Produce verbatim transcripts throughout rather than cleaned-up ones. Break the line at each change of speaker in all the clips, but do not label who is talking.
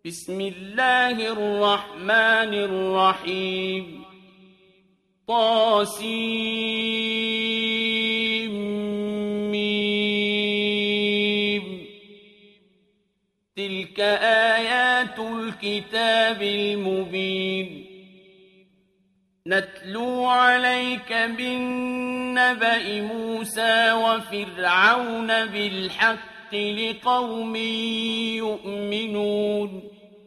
بسم الله الرحمن الرحيم طاسيم تلك آيات الكتاب المبين نتلو عليك بالنبأ موسى وفرعون بالحق لقوم يؤمنون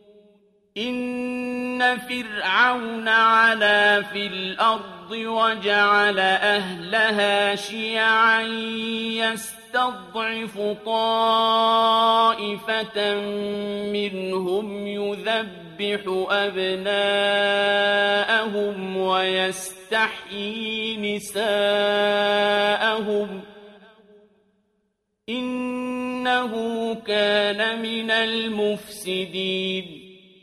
إن فرعون علا في الأرض وجعل أهلها شيعا يستضعف طائفة منهم يذبح أبناءهم ويستحيي نساءهم إنه كان من المفسدين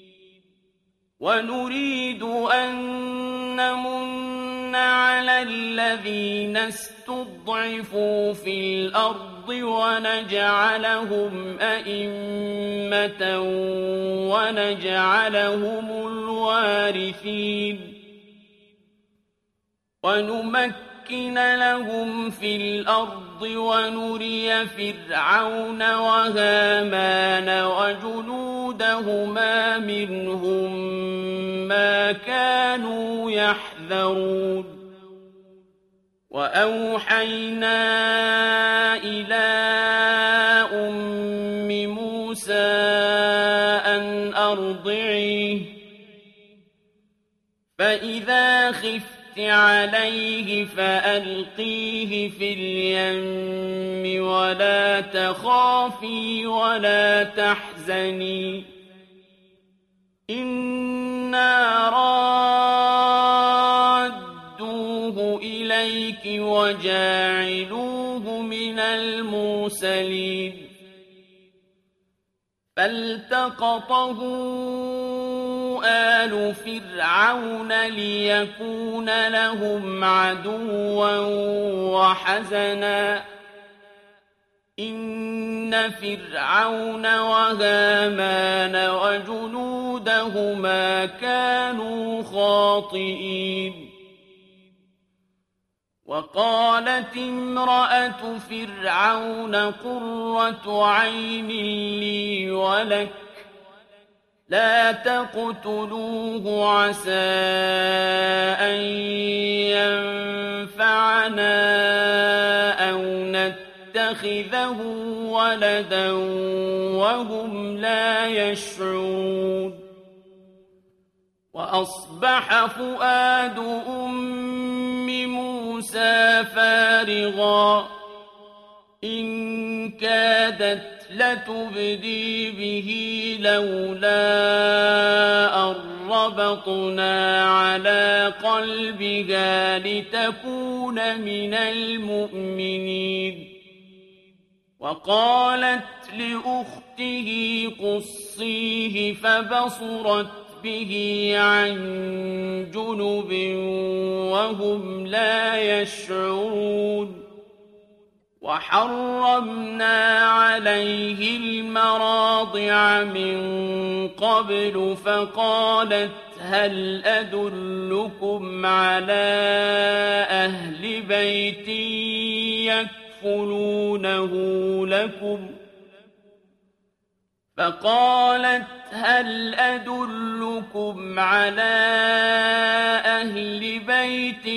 ونريد أن نمن على الذين استضعفوا في الأرض ونجعلهم أئمة ونجعلهم الوارثين ونمكن لهم في الأرض ونري فرعون وهامان وجنودهما منهم ما كانوا يحذرون وأوحينا إلى أم موسى أن أرضعيه فإذا خفت عليه فألقيه في اليم ولا تخافي ولا تحزني إنا رادوه إليك وجاعلوه من المرسلين فالتقطه آل فرعون ليكون لهم عدوا وحزنا إن فرعون وهامان وجنودهما كانوا خاطئين وقالت امرأة فرعون قرة عين لي ولك لا تقتلوه عسى أن ينفعنا أو نتخذه ولدا وهم لا يشعرون وأصبح فؤاد أم موسى فارغا إن كادت لتبدي به لولا أن ربطنا على قلبها لتكون من المؤمنين وقالت لأخته قصيه فبصرت به عن جنب وهم لا يشعرون وحرمنا عليه المراضع من قبل فقالت هل أدلكم على أهل بيت يكفلونه لكم فقالت هل أدلكم على أهل بيت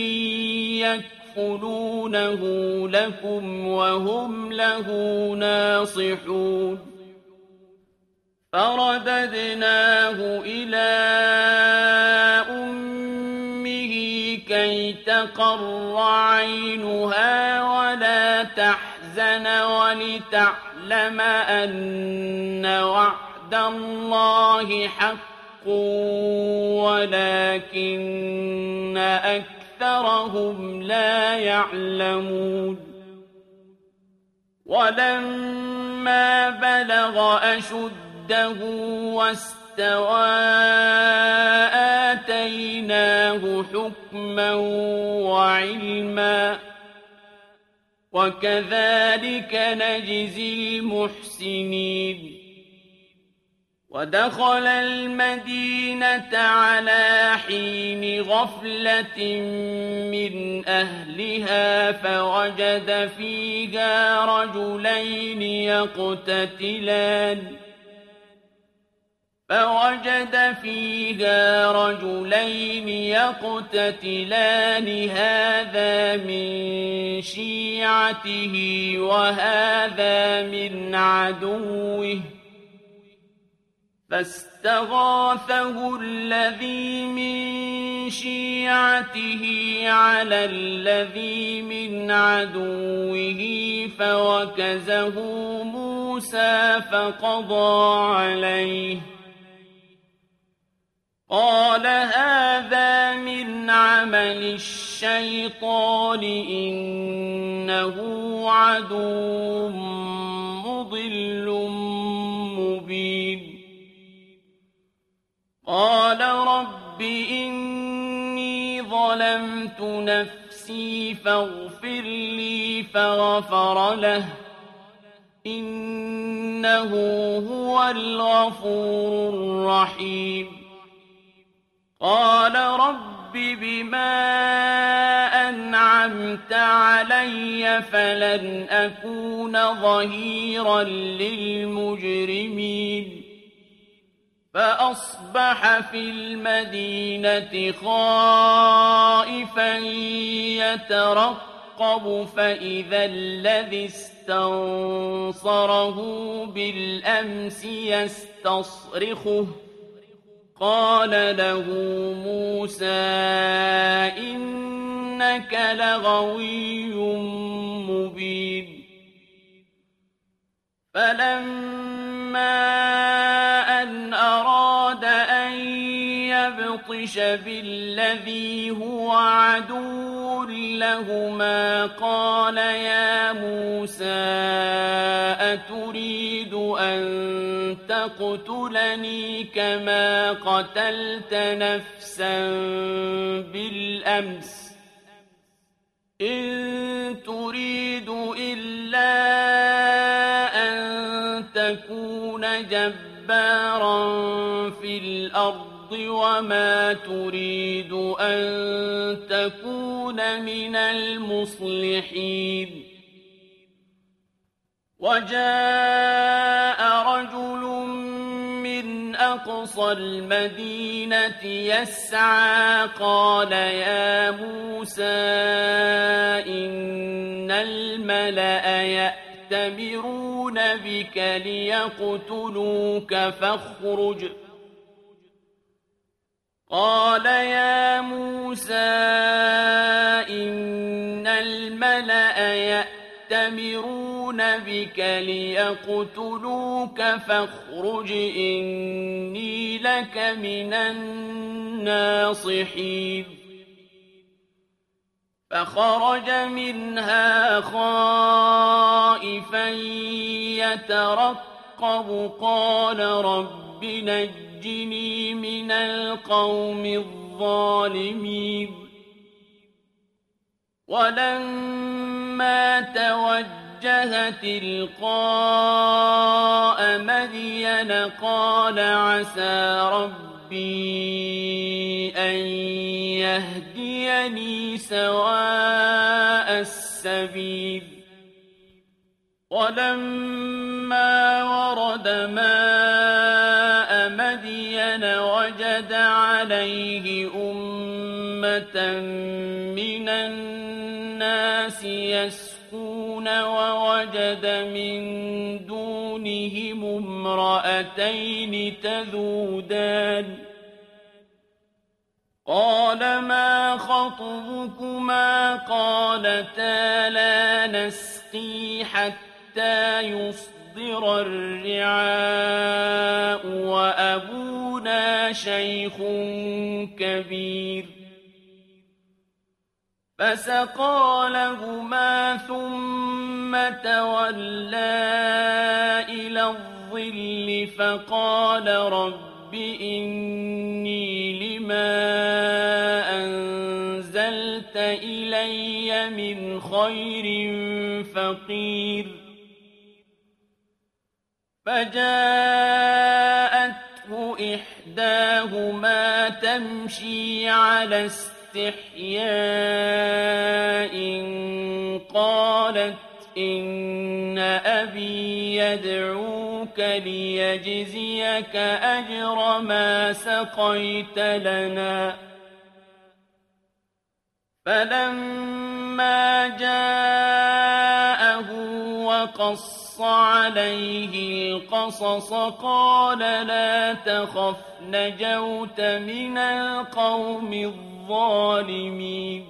يكفلونه لكم وهم له ناصحون فرددناه إلى أمه كي تقر عينها ولا تحزن ولتعلم أن وعد الله حق ولكن أكثرهم لا يعلمون ولما بلغ أشده واستوى آتيناه حكما وعلما وكذلك نجزي المحسنين ودخل المدينة على حين غفلة من أهلها فوجد فيها رجلين يقتتلان فوجد فيها رجلين يقتتلان هذا من شيعته وهذا من عدوه فاستغاثه الذي من شيعته على الذي من عدوه فوكزه موسى فقضى عليه قال هذا من عمل الشيطان إنه عدو مضل مبين قال رب إني ظلمت نفسي فاغفر لي فغفر له إنه هو الغفور الرحيم قال رب بما أنعمت علي فلن أكون ظهيرا للمجرمين فأصبح في المدينة خائفا يترقب فإذا الذي استنصره بالأمس يستصرخه قال له موسى إنك لغوي مبين فلما أن أراد أن يبطش بالذي هو عدو لهما قال يا موسى أتريد أن تقتلني كما قتلت نفسا بالأمس إن تريد إلا أن تكون جبارا في الأرض وما تريد أن تكون من المصلحين وجاء رجل من أقصى المدينة يسعى قال يا موسى إن الملأ يأتمرون بك ليقتلوك فاخرج قال يا موسى إن الملأ يأتمرون بك ليقتلوك فاخرج إني لك من الناصحين فخرج منها خائفا يترقب قال رب نجني من القوم الظالمين ولما توجه تلقاء مدين قال عسى ربي أن يهديني سواء السبيل ولما ورد ماء مدين وجد عليه أمة من الناس يسقون ووجد من دونهم امرأتين تذودان قال ما خطبكما قالتا لا نسقي حتى يصدر الرعاء وأبونا شيخ كبير فسقى لهما ثم تولى إلى الظل فقال رب إني لما أنزلت إلي من خير فقير فجاءت إحداهما تمشي على استحياء قالت إن أبي يدعوك ليجزيك أجر ما سقيت لنا. فلما جاءه وقص عليه القصص قال لا تخف نجوت من القوم الظالمين.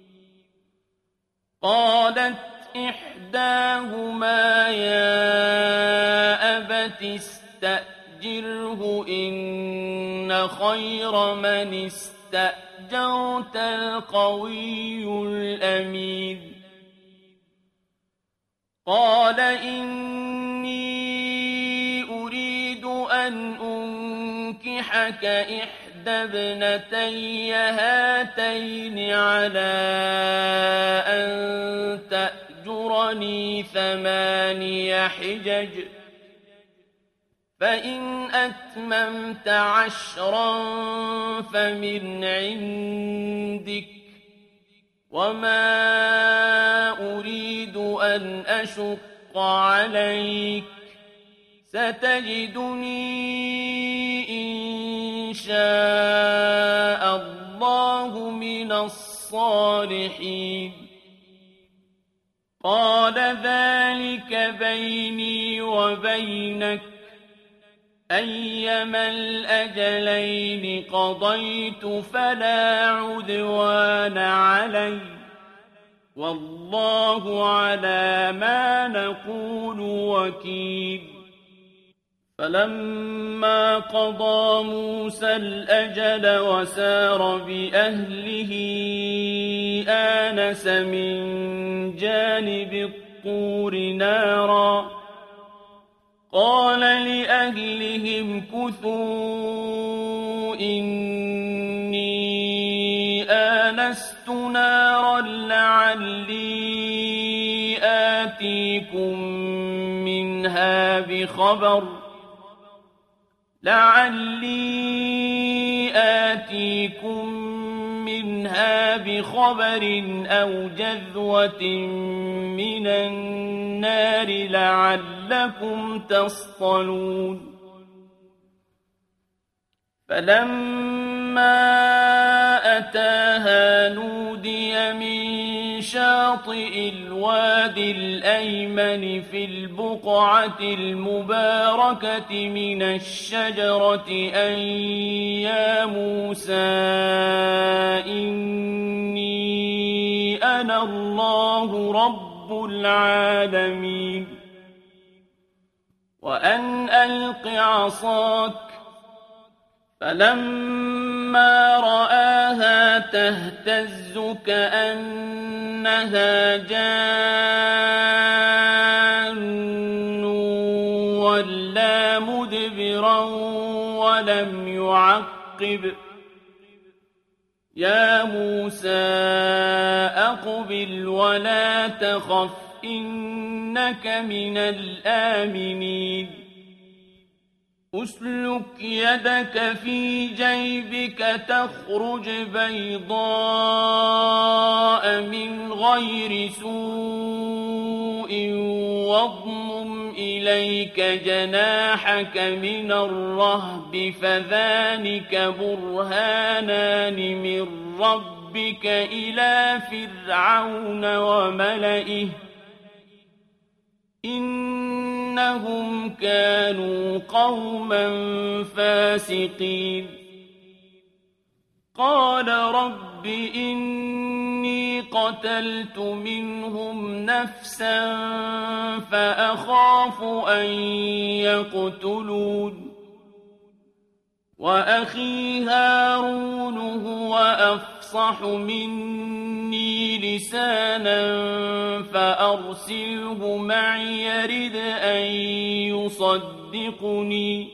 قالت إحداهما يا أبت استأجره إن خير من استأجرت القوي الأمين. قال إني أريد أن أنكحك إحدى ابنتي هاتين على أن تأجرني ثماني حجج فإن أتممت عشرا فمن عندك وما أريد أن أشق عليك ستجدني إن شاء الله من الصالحين. قال ذلك بيني وبينك أيما الأجلين قضيت فلا عدوان علي والله على ما نقول وكيل. فلما قضى موسى الأجل وسار بأهله آنس من جانب الطور نارا قال لأهلهم كثوا إني آنست نارا لعلي آتيكم منها بخبر لعلي آتيكم منها بخبر أو جذوة من النار لعلكم تصطلون. فلما أتاها نودي من شاطئ الوادي الأيمن في البقعة المباركة من الشجرة أن يا موسى إني أنا الله رب العالمين وأن ألق عصاك. فلما رآها تهتز كأنها جان ولا مدبرا ولم يعقب يا موسى أقبل ولا تخف إنك من الآمنين. أسلك يدك في جيبك تخرج بيضاء من غير سوء واضمم إليك جناحك من الرهب فذلك برهانان من ربك إلى فرعون وملئه إنهم كانوا قوما فاسقين. قال رب إني قتلت منهم نفسا فأخاف أن يقتلون وأخي هارون هو أفصح مني لسانا فأرسله معي يرد أن يصدقني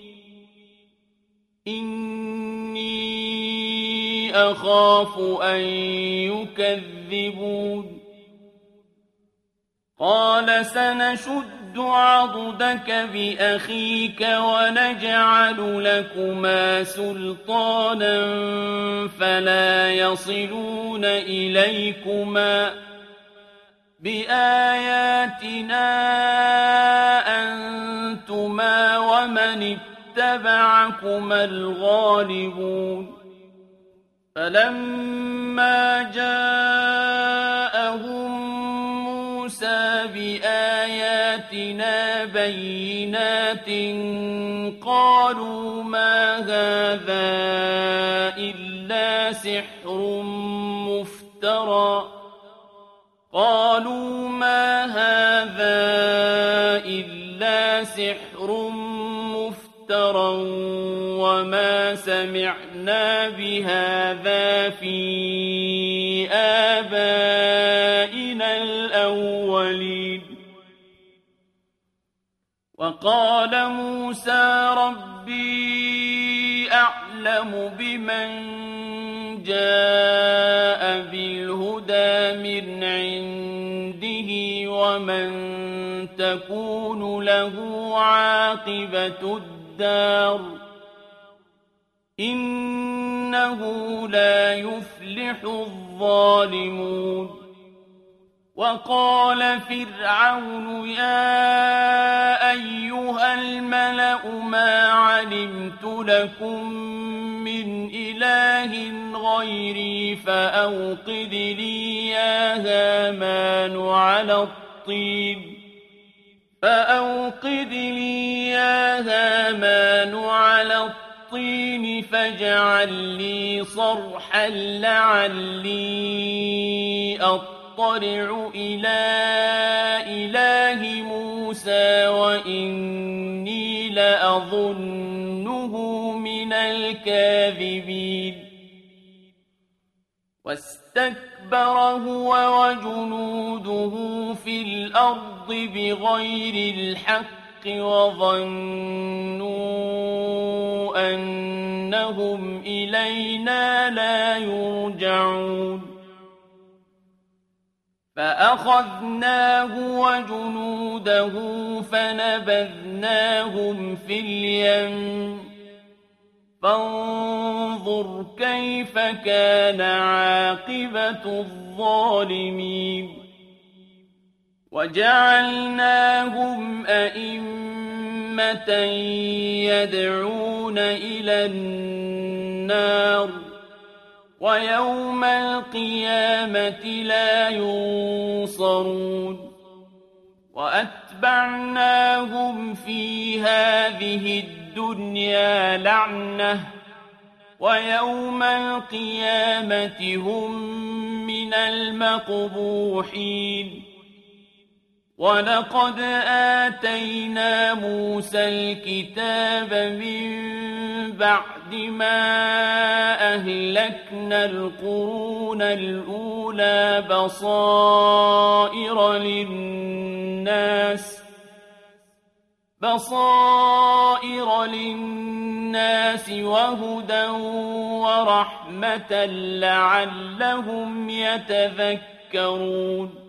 إني أخاف أن يكذبون. قال سنشد عضدك بأخيك ونجعل لكما سلطانا فلا يصلون إليكما بآياتنا أنتما ومن اتبعكما الغالبون فلما جاءهم موسى بآياتنا بينات قالوا ما هذا إلا سحر مفترى قالوا ما هذا إلا سحر مفترى وما سمعنا بهذا في آبائنا الأولين وقال موسى ربي أعلم بمن جاء بالهدى من عنده ومن تكون له عاقبة الدار إنه لا يفلح الظالمون وقال فرعون يا أيها الملأ ما علمت لكم من إله غيري فأوقد لي يا هامان على الطين فأوقد لي يا هامان على الطين فاجعل لي صرحا لعلي أطلع إلى إله موسى وإني لأظنه من الكاذبين واستكبر هو وجنوده في الأرض بغير الحق وظنوا أنهم إلينا لا يرجعون فأخذناه وجنوده فنبذناهم في اليم فانظر كيف كان عاقبة الظالمين وجعلناهم أئمة يدعون إلى النار ويوم القيامة لا ينصرون وأتبعناهم في هذه الدنيا لعنة ويوم القيامة هم من المقبوحين ولقد آتينا موسى الكتاب من بعد ما أهلكنا القرون الأولى بصائر للناس بصائر للناس وهدى ورحمة لعلهم يتذكرون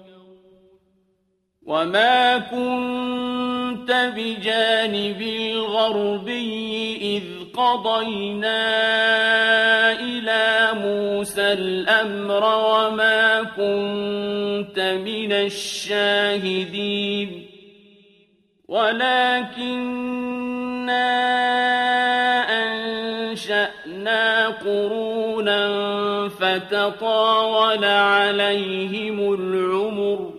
وما كنت بجانب الغربي إذ قضينا إلى موسى الأمر وما كنت من الشاهدين ولكننا أنشأنا قرونا فتطاول عليهم العمر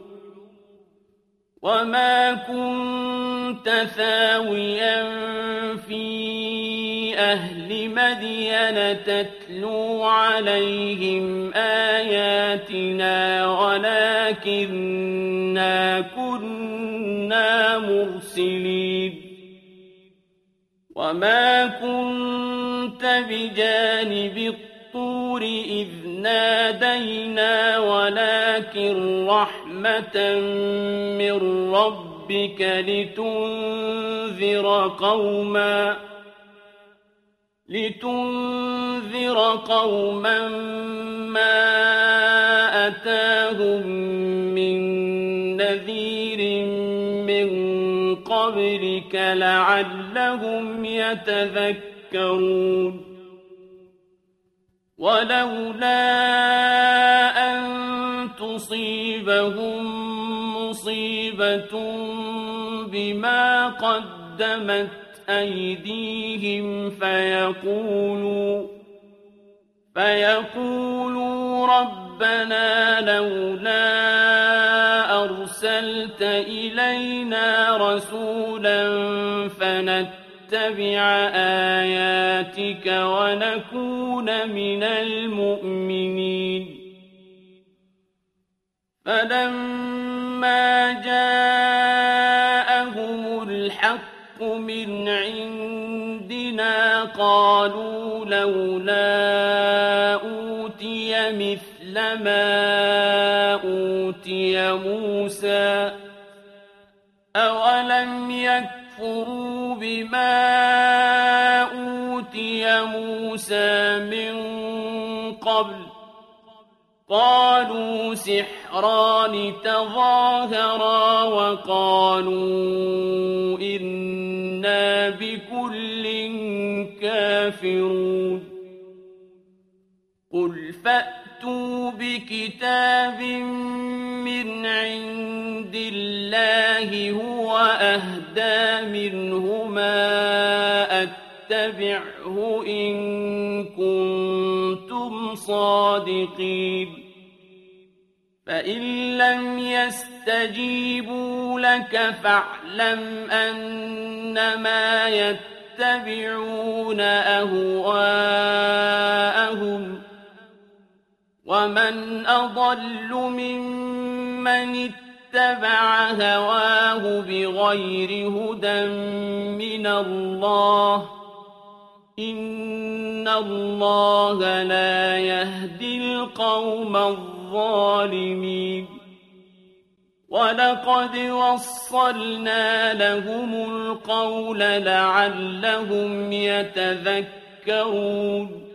وما كنت ثاويا في أهل مدين تتلو عليهم آياتنا ولكننا كنا مرسلين وما كنت بجانب الطور إذ نادينا ولكن رحمة من ربك لتنذر قوما لتنذر قوما ما أتاهم من نذير من قبلك لعلهم يتذكرون ولولا أن تصيبهم مصيبة بما قدمت أيديهم فيقولوا فيقولوا ربنا لولا أرسلت إلينا رسولا فنتبع آياتك ونكون من المؤمنين فلما جاءهم الحق من عندنا قالوا لولا أوتي مثل ما أوتي موسى أولم يكفروا بما أوتي موسى من قبل قالوا سحران تظاهرا وقالوا إنا بكل كافرون قل فأتوا بكتاب من عند الله هو أهدى منهما أتبعه إن كنتم صادقين فإن لم يستجيبوا لك فاعلم أنما يتبعون أهواءهم ومن أضل ممن اتبع هواه بغير هدى من الله إن الله لا يهدي القوم الظالمين ولقد وصلنا لهم القول لعلهم يتذكرون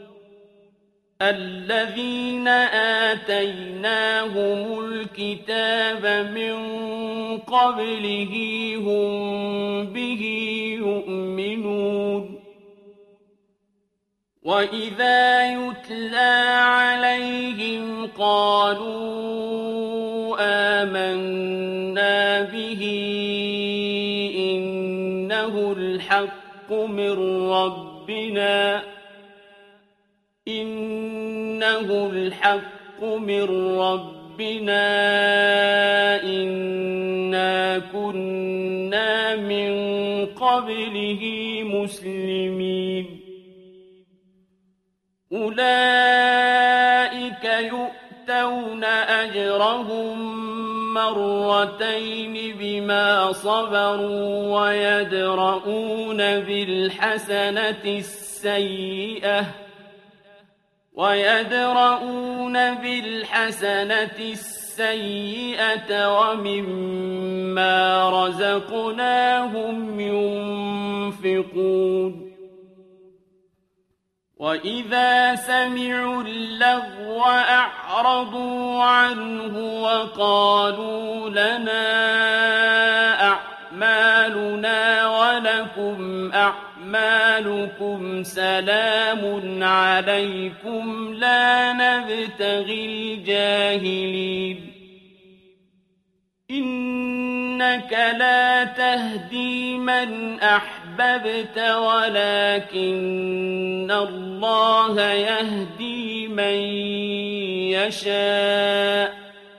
الذين آتيناهم الكتاب من قبله هم به يؤمنون وإذا يتلى عليهم قالوا آمنا به إنه الحق من ربنا إنه الحق من ربنا إنا كنا من قبله مسلمين أولئك يؤتون أجرهم مرتين بما صبروا ويدرؤون بالحسنة السيئة ويدرؤون بالحسنة السيئة ومما رزقناهم ينفقون وإذا سمعوا اللغو أعرضوا عنه وقالوا لنا أعمالنا ولكم أعمالكم سلام عليكم لا نبتغي الجاهلين إنك لا تهدي من أحببت ولكن الله يهدي من يشاء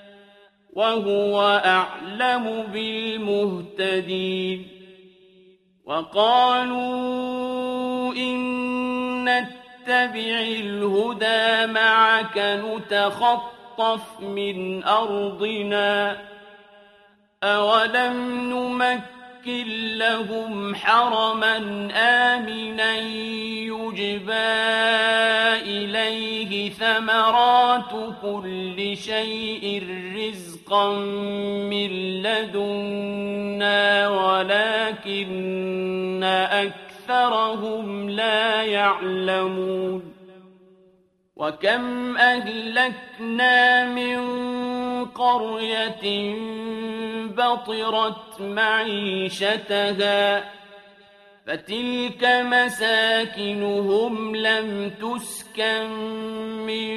وهو أعلم بالمهتدين وقالوا إن نتبع الهدى معك نتخطف من أرضنا أولم نمكن لهم حرما آمنا يجبى إليه ثمرات كل شيء رزقا من لدنا ولكن أكثرهم لا يعلمون وكم أهلكنا من قرية بطرت معيشتها فتلك مساكنهم لم تسكن من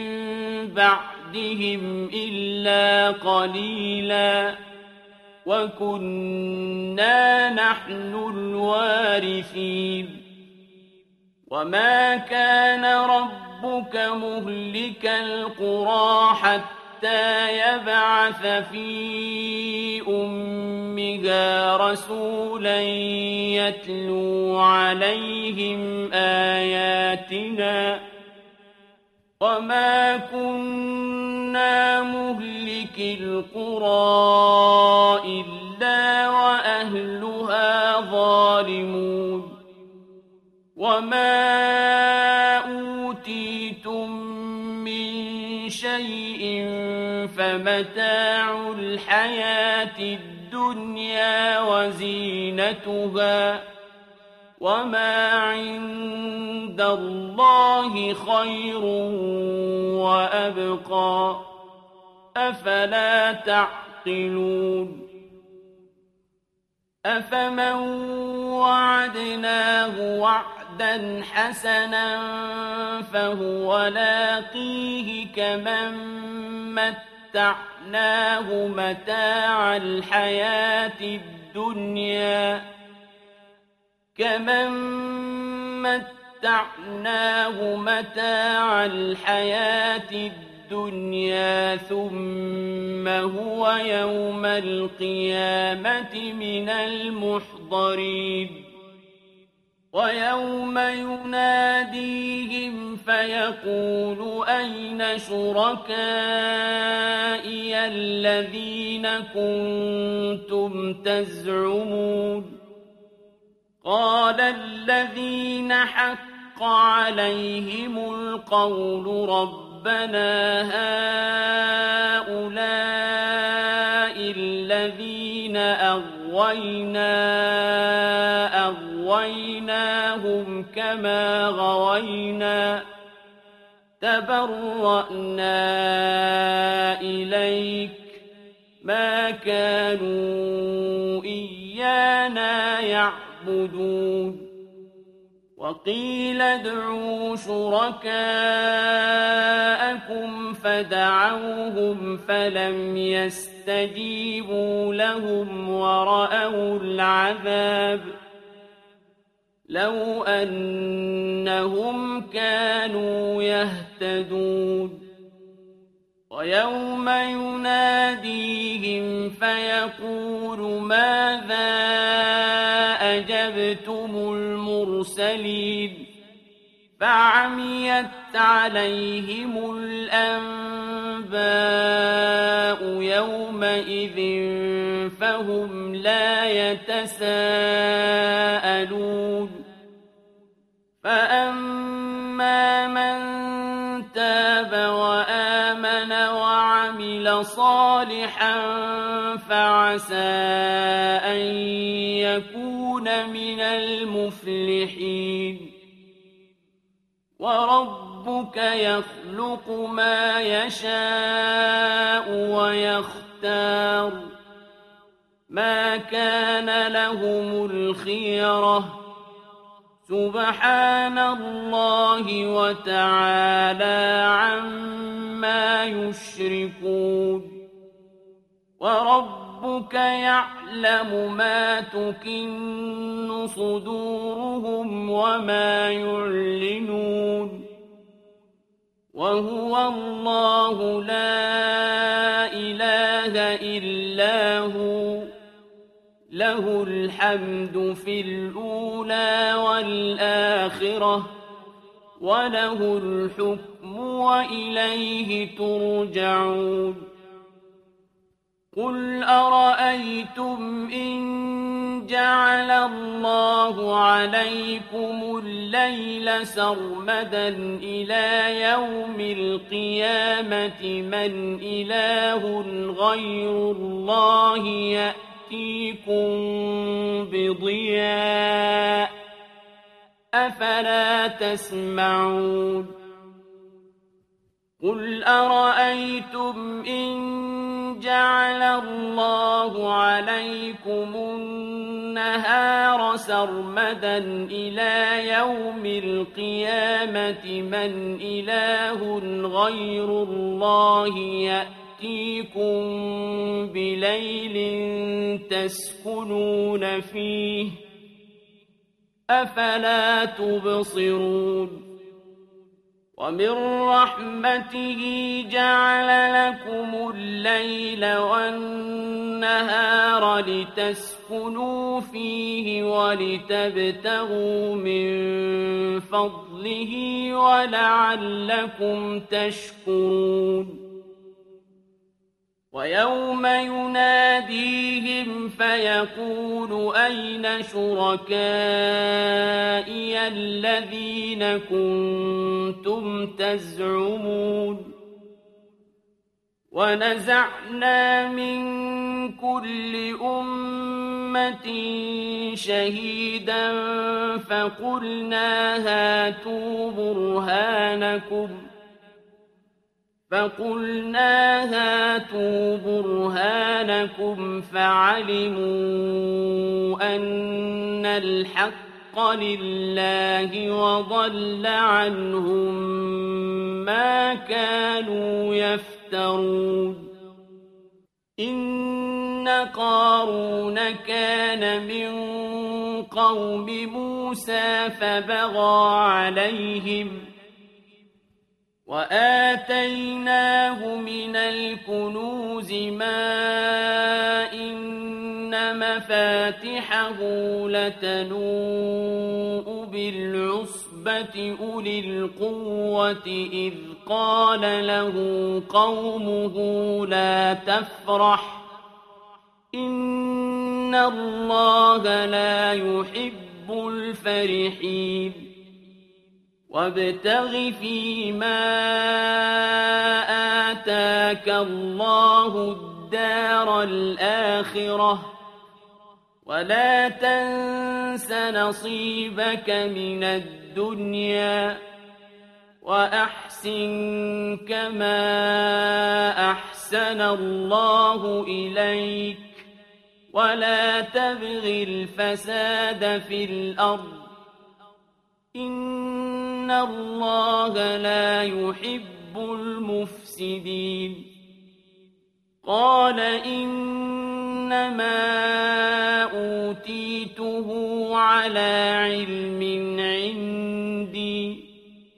بعدهم إلا قليلا وكنا نحن الوارثين وما كان ربك مهلك القرى حتى يبعث في أمها رسولا يتلو عليهم آياتنا وما كنا مهلك القرى إلا وأهلها ظالمون وما أوتيتم من شيء فمتاع الحياة الدنيا وزينتها وما عند الله خير وأبقى أفلا تعقلون أفمن وعدناه وعدا حسنا فهو لاقيه كمن متعناه متاع الحياة الدنيا كمن متعناه متاع الحياة الدنيا ثم هو يوم القيامة من المحضرين ويوم يناديهم فيقول أين شركائي الذين كنتم تزعمون قال الذين حق عليهم القول ربنا هؤلاء الذين أغوينا أغويناهم كما غوينا تبرأنا إليك ما كانوا إيانا يعبدون وقيل ادعوا شركاءكم فدعوهم فلم يستجيبوا لهم ورأوا العذاب لو أنهم كانوا يهتدون ويوم يناديهم فيقول ماذا أجبتم المرسلين فعميت عليهم الأنباء يومئذ فهم لا يتساءلون فأما من تاب وآمن وعمل صالحا فعسى أن يكون من المفلحين وربك يخلق ما يشاء ويختار ما كان لهم الخيرة سبحان الله وتعالى عما يشركون وربك يعلم ما تكن صدورهم وما يعلنون وهو الله لا إله إلا هو له الحمد في الأولى والآخرة وله الحكم وإليه ترجعون قل أرأيتم إن جعل الله عليكم الليل سرمدا إلى يوم القيامة من إله غير الله يأتيكم بضياء أفلا تسمعون قل أرأيتم إن جعل الله عليكم النهار سرمدا إلى يوم القيامة من إله غير الله يأتيكم بليل تسكنون فيه أفلا تبصرون ومن رحمته جعل لكم الليل والنهار لتسكنوا فيه ولتبتغوا من فضله ولعلكم تشكرون ويوم يناديهم فيقول أين شركائي الذين كنتم تزعمون ونزعنا من كل أمة شهيدا فقلنا هاتوا برهانكم فقلنا هاتوا برهانكم فعلموا أن الحق لله وضل عنهم ما كانوا يفترون إن قارون كان من قوم موسى فبغى عليهم وآتيناه من الكنوز ما إن مفاتحه لتنوء بالعصبة أولي القوة إذ قال له قومه لا تفرح إن الله لا يحب الفرحين وابتغ فيما آتاك الله الدار الآخرة ولا تنس نصيبك من الدنيا وأحسن كما أحسن الله إليك ولا تبغ الفساد في الأرض إن الله لا يحب المفسدين قال إنما أوتيته على علم عندي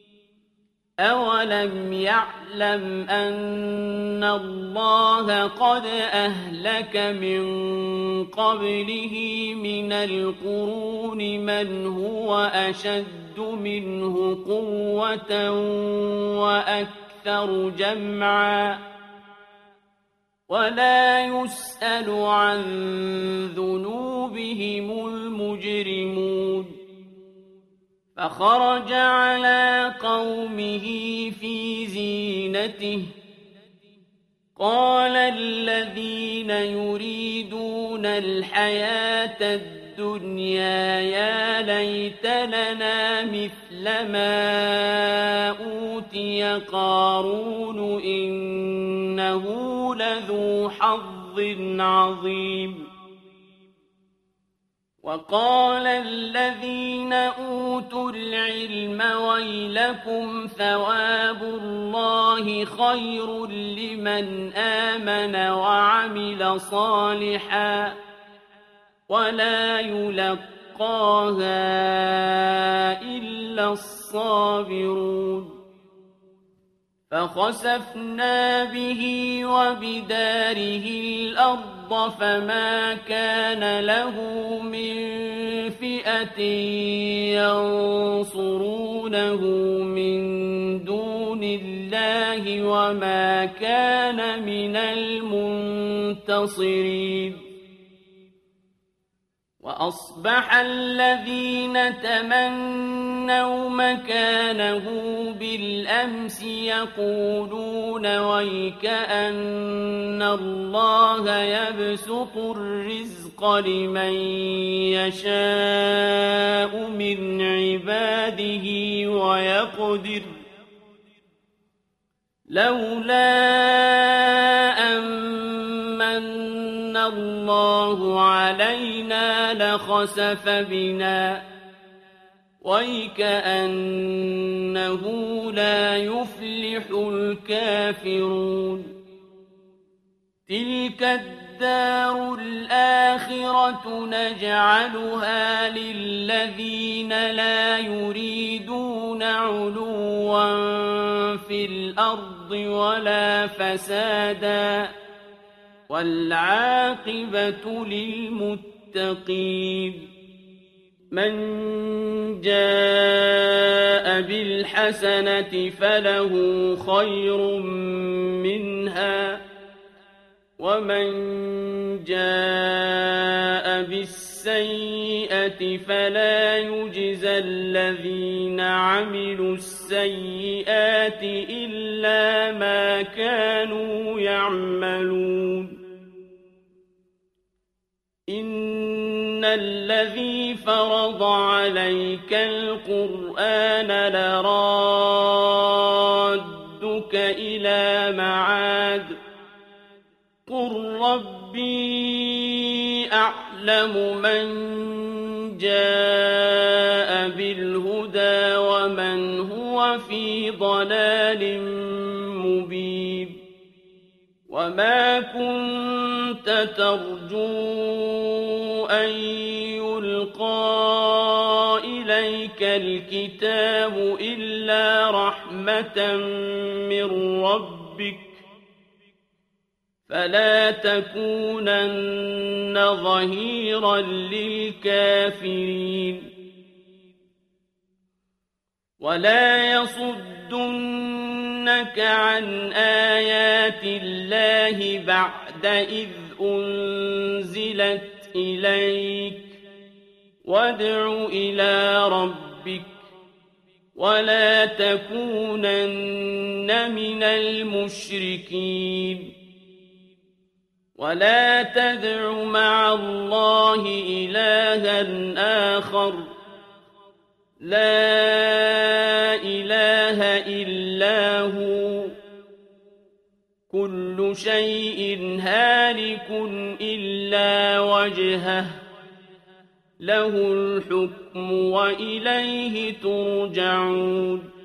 أولم يعلم أن الله قد أهلك من قبله من القرون من هو أشد منه قوة وأكثر جمعا ولا يسأل عن ذنوبهم المجرمون فخرج على قومه في زينته قال الذين يريدون الحياة الدنيا يا ليت لنا مثل ما أوتي قارون إنه لذو حظ عظيم وقال الذين أوتوا العلم ويلكم ثواب الله خير لمن آمن وعمل صالحا ولا يلقاها إلا الصابرون فخسفنا به وبداره الأرض فما كان له من فئة ينصرونه من دون الله وما كان من المنتصرين وأصبح الذين تمنوا مكانه بالأمس يقولون ويكأن الله يبسط الرزق لمن يشاء من عباده ويقدر لولا أن الله علينا لخسف بنا ويكأنه لا يفلح الكافرون تلك الدار الآخرة نجعلها للذين لا يريدون علوا في الأرض ولا فسادا والعاقبة للمتقين من جاء بالحسنة فله خير منها ومن جاء بالسيئة فلا يجزى الذين عملوا السيئات إلا ما كانوا يعملون إن الذي فرض عليك القرآن لرادك إلى معاد قل ربي أعلم من جاء بالهدى ومن هو في ضلال مبين وما كنت ترجو أن يلقى إليك الكتاب إلا رحمة من ربك فلا تكونن ظهيرا للكافرين ولا يصدنك عن آيات الله بعد إذ أنزلت إليك وادع إلى ربك ولا تكونن من المشركين ولا تدع مع الله إلها آخر لا إله إلا هو كل شيء هالك إلا وجهه له الحكم وإليه ترجعون